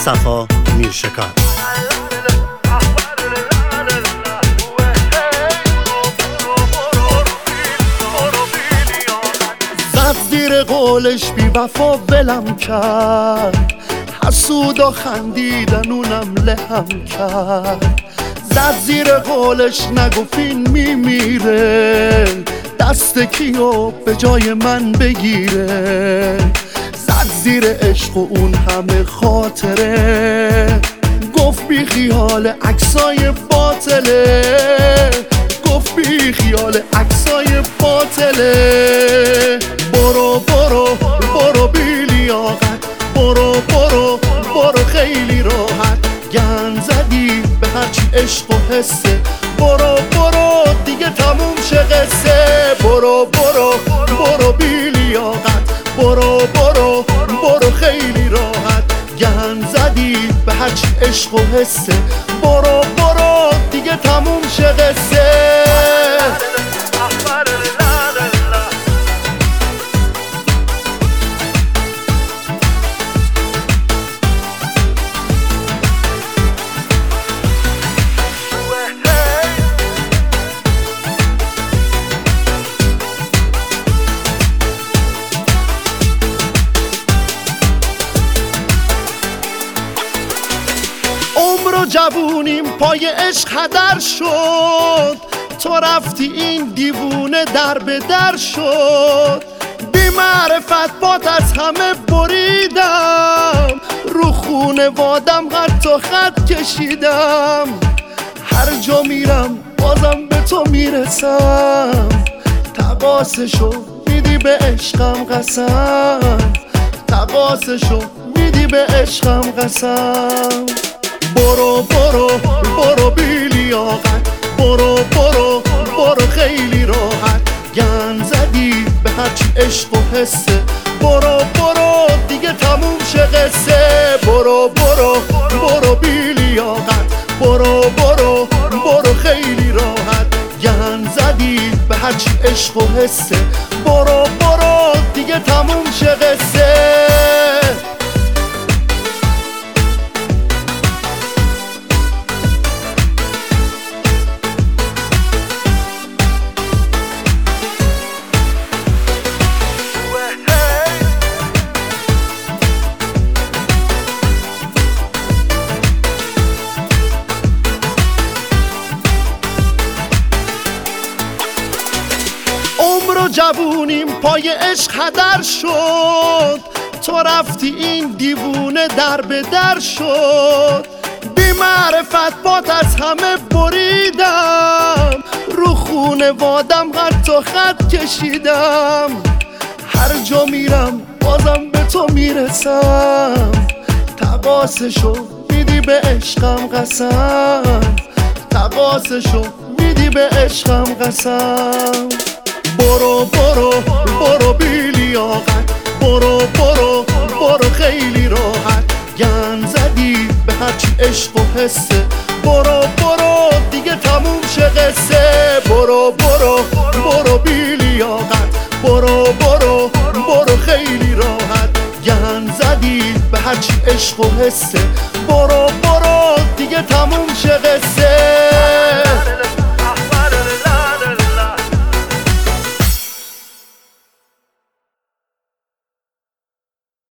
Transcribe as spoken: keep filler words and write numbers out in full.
صفا میرشکار. زد زیر قولش بی وفا ولم کرد، حسود و خندیدن اونم لهم کرد. زد زیر قولش نگفت این میمیره، دست کیو به جای من بگیره. زد زیر عشق و اون همه خاطره، گفت بی خیال عکسای باطله، گفت بی خیال عکسای باطله. برو برو برو بی لیاقت، برو برو برو خیلی راحت، گند زدی به هرچی عشق و حسه. برو برو دیگه تموم شه قصه. برو برو برو بی لیاقت، برو برو برو خیلی راحت، گند زدی به هرچی عشق و حسه. برو برو دیگه تموم شه قصه. عمر و جوونیم پای عشق هدر شد، تو رفتی این دیوونه در به در شد. بی معرفت بات از همه بریدم، رو خونه وادم حتی خط کشیدم. هر جا میرم بازم به تو میرسم، تقاسشو میدی به عشقم قسم، تقاسشو میدی به عشقم قسم. برو برو برو بی لیاقت، برو برو برو خیلی راحت، گند زدی به هرچی عشق و حسه. برو برو دیگه تموم شه قصه. برو برو برو بی لیاقت، برو برو برو خیلی راحت، گند زدی به هرچی عشق و حسه. برو برو دیگه تموم شه قصه. عمر و جوونیم پای عشق هدر شد، تو رفتی این دیوونه در به در شد. بی معرفت بات از همه بریدم، رو خونه وادم حتی خط کشیدم. هر جا میرم بازم به تو میرسم، تقاسشو میدی به عشقم قسم، تقاسشو میدی به عشقم قسم. برو برو برو بی لیاقت، برو برو برو خیلی راحت، گند زدی به هرچی عشق و حسه. برو برو دیگه تموم شه قصه. برو برو برو بی لیاقت، برو برو برو خیلی راحت، گند زدی به هرچی عشق و حسه. برو برو دیگه تموم شه قصه.